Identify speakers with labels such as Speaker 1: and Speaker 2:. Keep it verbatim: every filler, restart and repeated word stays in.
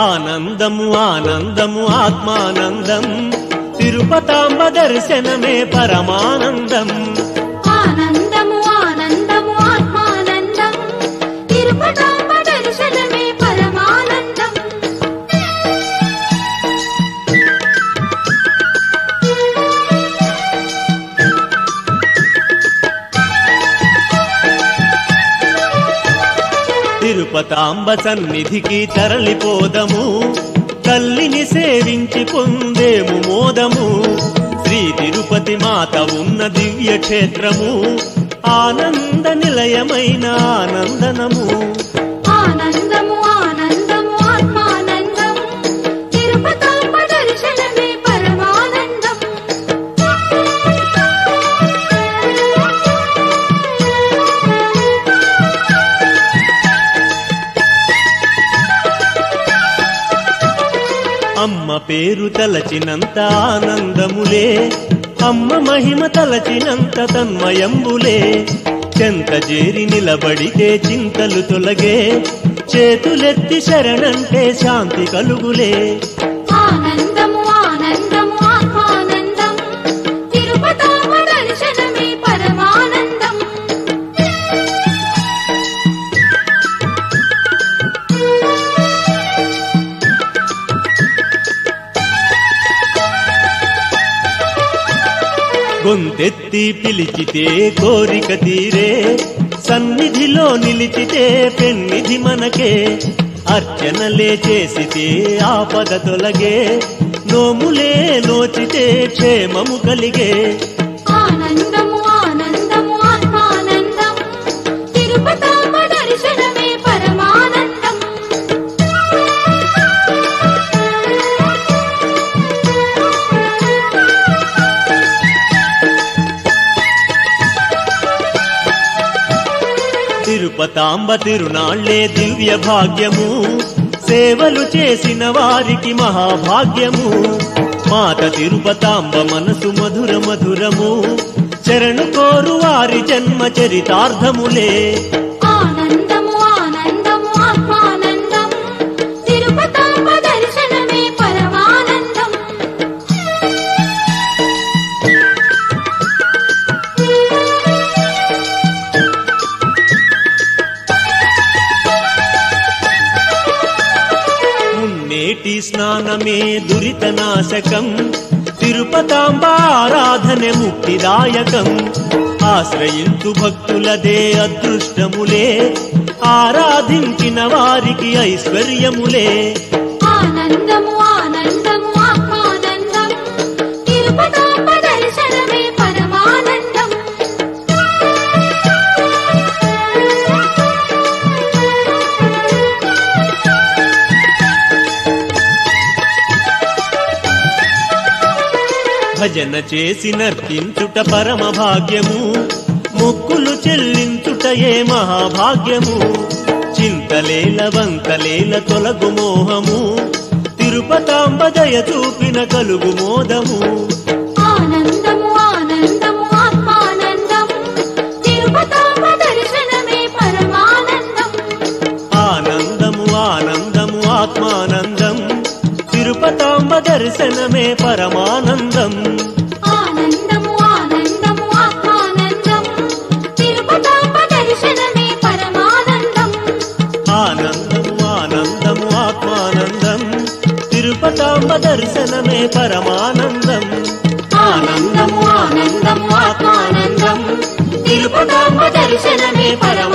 Speaker 1: ఆనందము ఆనందము ఆత్మానందం తిరుపతాంబ దర్శనమే పరమానందం.
Speaker 2: ఆనందము ఆనందము ఆత్మానందం తిరుపతాంబ దర్శనమే పరమానందం.
Speaker 1: తిరుపతాంబ సన్నిధికి తరలిపోదము, తల్లిని సేవించి పొందేము మోదము. శ్రీ తిరుపతి మాత ఉన్న దివ్య క్షేత్రము, ఆనంద నిలయమైన ఆనందనము.
Speaker 2: ఆనందము ఆనందము ఆత్మానందం తిరుపతాంబ దర్శనమే పరమానందం.
Speaker 1: అమ్మ పేరు తలచినంత ఆనందములే, అమ్మ మహిమ తలచినంత తన్మయంబులే. చెంత చేరి నిలబడితే చింతలు తొలగే, చేతులెత్తి శరణంటే శాంతి కలుగులే.
Speaker 2: ఆనందము ఆనందము ఆత్మానందం తిరుపతాంబ దర్శనమే పరమానందం.
Speaker 1: గొంతెత్తి పిలిచితే కోరిక తీరే, సన్నిధిలో నిలిచితే పెన్నిధి మనకే. అర్చనలే చేసితే ఆపద తొలగే, నోములే నోచితే క్షేమము కలిగే.
Speaker 2: ఆనందము ఆనందము ఆత్మానందం తిరుపతాంబ దర్శనమే పరమానందం.
Speaker 1: తిరుపతాంబ తిరునాళ్లే దివ్య భాగ్యము, సేవలు చేసిన వారికి మహాభాగ్యము. మాత తిరుపతాంబ మనసు మధుర మధురము, శరణు కోరు వారి జన్మ చరితార్థములే.
Speaker 2: ఆనందము ఆనందము ఆత్మానందం తిరుపతాంబ దర్శనమే పరమానందం.
Speaker 1: మున్నేటి స్నానమే దురిత నాశకం, తిరుపతాంబ ఆరాధనే ముక్తిదాయకం. ఆశ్రయించు భక్తులదే అదృష్టములే, ఆరాధించిన వారికి ఐశ్వర్యములే.
Speaker 2: ఆనందము ఆనందము ఆత్మానందం తిరుపతాంబ దర్శనమే పరమానందం.
Speaker 1: భజన చేసి నర్తించుట పరమ భాగ్యము, మొక్కులు చెల్లించుటయే మహాభాగ్యము. చింతలేల వంతలేల తొలగు మోహము, తిరుపతాంబ దయ చూపిన కలుగు మోదము.
Speaker 2: ఆనందము ఆనందము ఆత్మానందం తిరుపతాంబ దర్శనమే పరమానందం.
Speaker 1: ఆనందము ఆనందము ఆత్మానందం తిరుపతాంబ దర్శనమే పరమానందం.
Speaker 2: ఆనందము ఆనందము ఆత్మానందం తిరుపతాంబ దర్శనమే పరమానందం.
Speaker 1: ఆనందము ఆనందము ఆత్మానందం తిరుపతాంబ దర్శనమే పరమానందం.
Speaker 2: ఆనందము ఆనందము ఆత్మానందం తిరుపతాంబ దర్శనమే పరమానందం.